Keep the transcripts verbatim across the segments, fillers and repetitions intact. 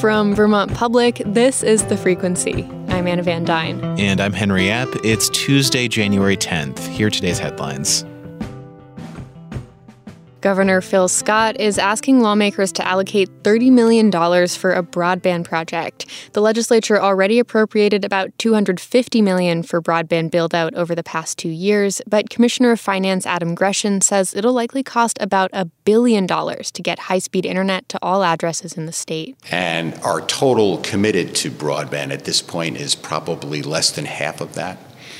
From Vermont Public, this is The Frequency. I'm Anna Van Dyne. And I'm Henry Epp. It's Tuesday, January tenth. Here are today's headlines. Governor Phil Scott is asking lawmakers to allocate thirty million dollars for a broadband project. The legislature already appropriated about two hundred fifty million dollars for broadband build-out over the past two years, but Commissioner of Finance Adam Gresham says it'll likely cost about a billion dollars to get high-speed internet to all addresses in the state. And our total committed to broadband at this point is probably less than half of that.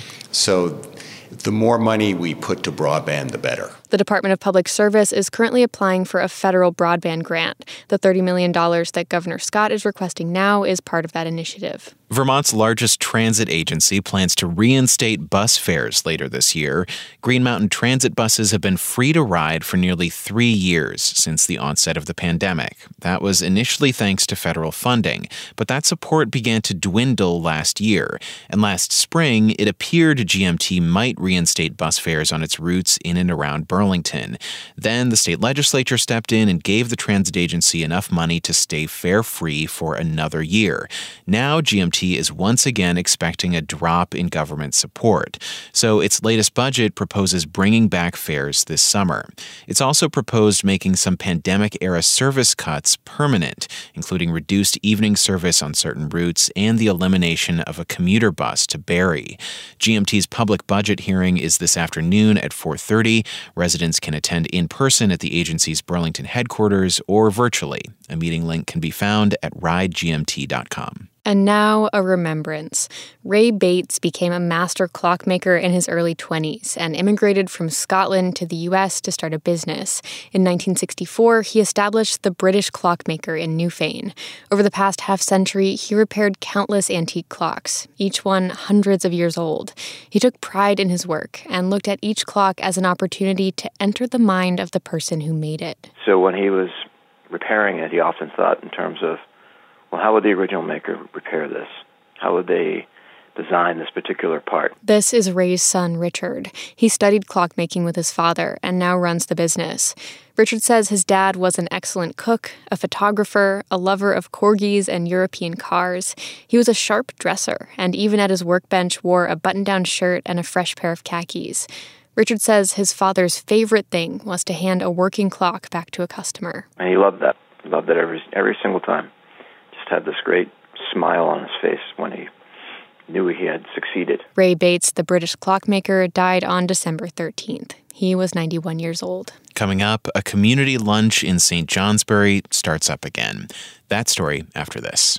So the more money we put to broadband, the better. The Department of Public Service is currently applying for a federal broadband grant. The thirty million dollars that Governor Scott is requesting now is part of that initiative. Vermont's largest transit agency plans to reinstate bus fares later this year. Green Mountain Transit buses have been free to ride for nearly three years since the onset of the pandemic. That was initially thanks to federal funding, but that support began to dwindle last year. And last spring, it appeared G M T might reinstate bus fares on its routes in and around Burlington. Then the state legislature stepped in and gave the transit agency enough money to stay fare-free for another year. Now G M T is once again expecting a drop in government support. So its latest budget proposes bringing back fares this summer. It's also proposed making some pandemic-era service cuts permanent, including reduced evening service on certain routes and the elimination of a commuter bus to Barrie. G M T's public budget hearing is this afternoon at four thirty. Residents can attend in person at the agency's Burlington headquarters or virtually. A meeting link can be found at ride g m t dot com. And now a remembrance. Ray Bates became a master clockmaker in his early twenties and immigrated from Scotland to the U S to start a business. In nineteen sixty-four, he established the British Clockmaker in Newfane. Over the past half-century, he repaired countless antique clocks, each one hundreds of years old. He took pride in his work and looked at each clock as an opportunity to enter the mind of the person who made it. So when he was repairing it, he often thought in terms of, well, how would the original maker repair this? How would they design this particular part? This is Ray's son, Richard. He studied clockmaking with his father and now runs the business. Richard says his dad was an excellent cook, a photographer, a lover of corgis and European cars. He was a sharp dresser and even at his workbench wore a button-down shirt and a fresh pair of khakis. Richard says his father's favorite thing was to hand a working clock back to a customer. And he loved that. He loved it every every single time. Just had this great smile on his face when he knew he had succeeded. Ray Bates, the British clockmaker, died on December thirteenth. He was ninety-one years old. Coming up, a community lunch in Saint Johnsbury starts up again. That story after this.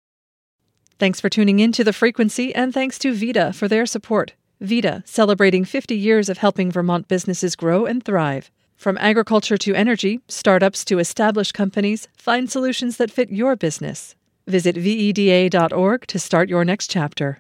Thanks for tuning in to The Frequency, and thanks to Vita for their support. Vita, celebrating fifty years of helping Vermont businesses grow and thrive. From agriculture to energy, startups to established companies, find solutions that fit your business. Visit V E D A dot org to start your next chapter.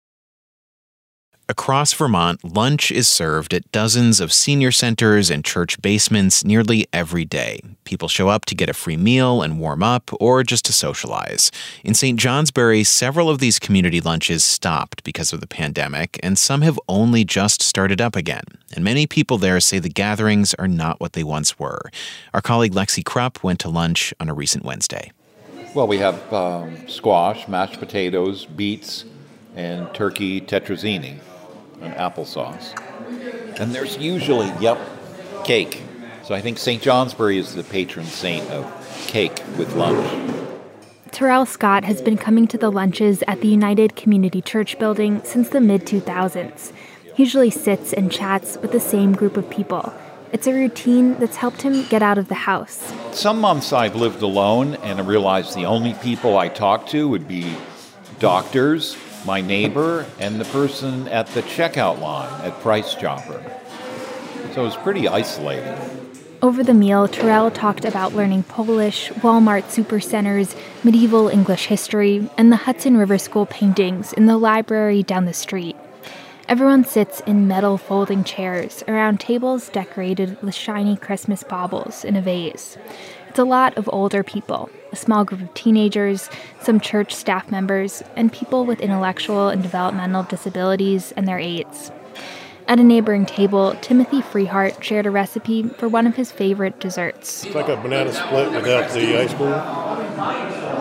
Across Vermont, lunch is served at dozens of senior centers and church basements nearly every day. People show up to get a free meal and warm up, or just to socialize. In Saint Johnsbury, several of these community lunches stopped because of the pandemic, and some have only just started up again. And many people there say the gatherings are not what they once were. Our colleague Lexi Krupp went to lunch on a recent Wednesday. Well, we have um, squash, mashed potatoes, beets, and turkey tetrazzini. And applesauce. And there's usually, yep, cake. So I think Saint Johnsbury is the patron saint of cake with lunch. Terrell Scott has been coming to the lunches at the United Community Church building since the mid two thousands. He usually sits and chats with the same group of people. It's a routine that's helped him get out of the house. Some months I've lived alone, and I realized the only people I talked to would be doctors, my neighbor, and the person at the checkout line at Price Chopper. So it was pretty isolating. Over the meal, Terrell talked about learning Polish, Walmart supercenters, medieval English history, and the Hudson River School paintings in the library down the street. Everyone sits in metal folding chairs around tables decorated with shiny Christmas baubles in a vase. It's a lot of older people, a small group of teenagers, some church staff members, and people with intellectual and developmental disabilities and their aides. At a neighboring table, Timothy Freehart shared a recipe for one of his favorite desserts. It's like a banana split without the ice cream.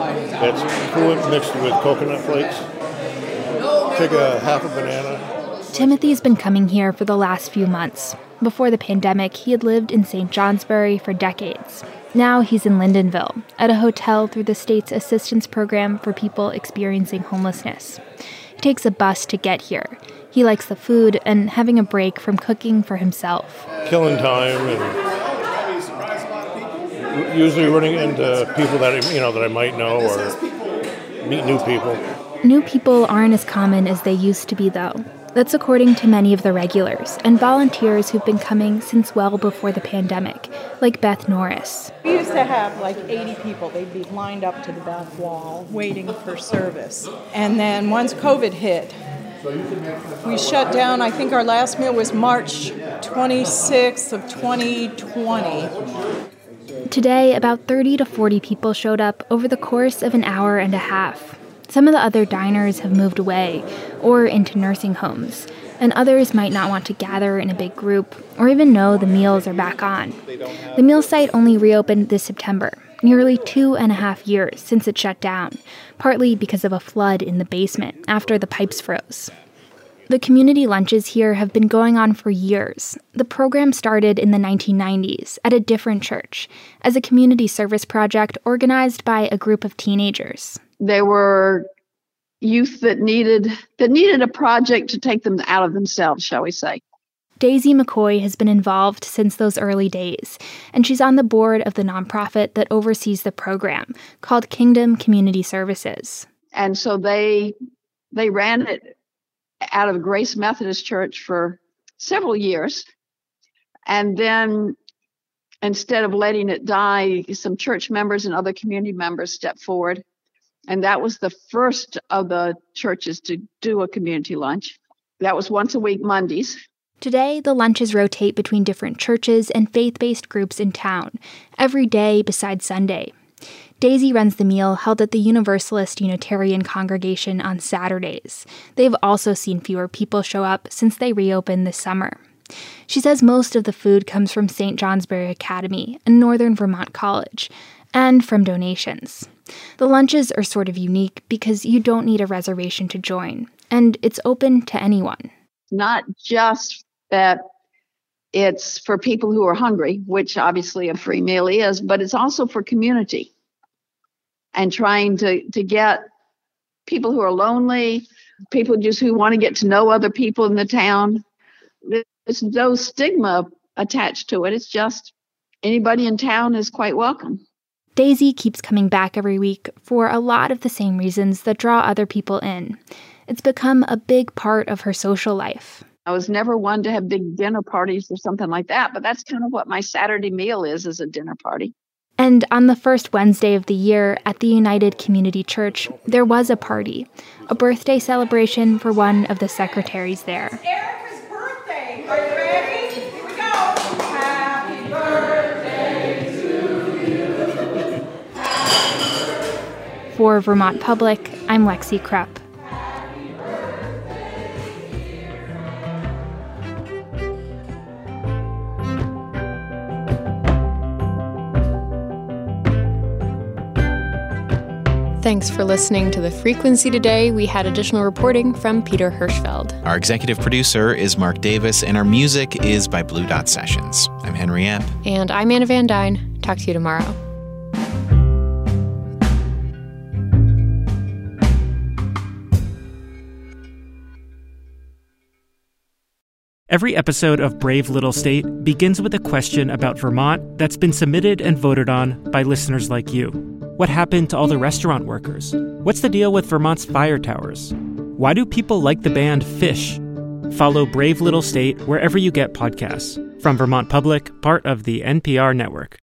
It's fluid mixed with coconut flakes. Take a half a banana. Timothy's been coming here for the last few months. Before the pandemic, he had lived in Saint Johnsbury for decades. Now he's in Lyndonville, at a hotel through the state's assistance program for people experiencing homelessness. He takes a bus to get here. He likes the food and having a break from cooking for himself. Killing time and usually running into people that I, you know that I might know or meet new people. New people aren't as common as they used to be, though. That's according to many of the regulars and volunteers who've been coming since well before the pandemic, like Beth Norris. We used to have like eighty people. They'd be lined up to the back wall waiting for service. And then once COVID hit, we shut down. I think our last meal was March twenty-sixth of twenty twenty. Today, about thirty to forty people showed up over the course of an hour and a half. Some of the other diners have moved away or into nursing homes, and others might not want to gather in a big group or even know the meals are back on. The meal site only reopened this September, nearly two and a half years since it shut down, partly because of a flood in the basement after the pipes froze. The community lunches here have been going on for years. The program started in the nineteen nineties at a different church as a community service project organized by a group of teenagers. They were youth that needed that needed a project to take them out of themselves, shall we say. Daisy McCoy has been involved since those early days, and she's on the board of the nonprofit that oversees the program, called Kingdom Community Services. And so they they ran it out of Grace Methodist Church for several years. And then instead of letting it die, some church members and other community members stepped forward. And that was the first of the churches to do a community lunch. That was once a week, Mondays. Today, the lunches rotate between different churches and faith-based groups in town, every day besides Sunday. Daisy runs the meal held at the Universalist Unitarian congregation on Saturdays. They've also seen fewer people show up since they reopened this summer. She says most of the food comes from Saint Johnsbury Academy, a northern Vermont college, and from donations. The lunches are sort of unique because you don't need a reservation to join, and it's open to anyone. Not just that it's for people who are hungry, which obviously a free meal is, but it's also for community and trying to, to get people who are lonely, people just who want to get to know other people in the town. There's no stigma attached to it. It's just anybody in town is quite welcome. Daisy keeps coming back every week for a lot of the same reasons that draw other people in. It's become a big part of her social life. I was never one to have big dinner parties or something like that, but that's kind of what my Saturday meal is, is a dinner party. And on the first Wednesday of the year at the United Community Church, there was a party, a birthday celebration for one of the secretaries there. It's Erica's birthday. Are you ready? Here we go. Happy birthday to you. For Vermont Public, I'm Lexi Krupp. Thanks for listening to The Frequency today. We had additional reporting from Peter Hirschfeld. Our executive producer is Mark Davis, and our music is by Blue Dot Sessions. I'm Henry Epp. And I'm Anna Van Dyne. Talk to you tomorrow. Every episode of Brave Little State begins with a question about Vermont that's been submitted and voted on by listeners like you. What happened to all the restaurant workers? What's the deal with Vermont's fire towers? Why do people like the band Phish? Follow Brave Little State wherever you get podcasts. From Vermont Public, part of the N P R network.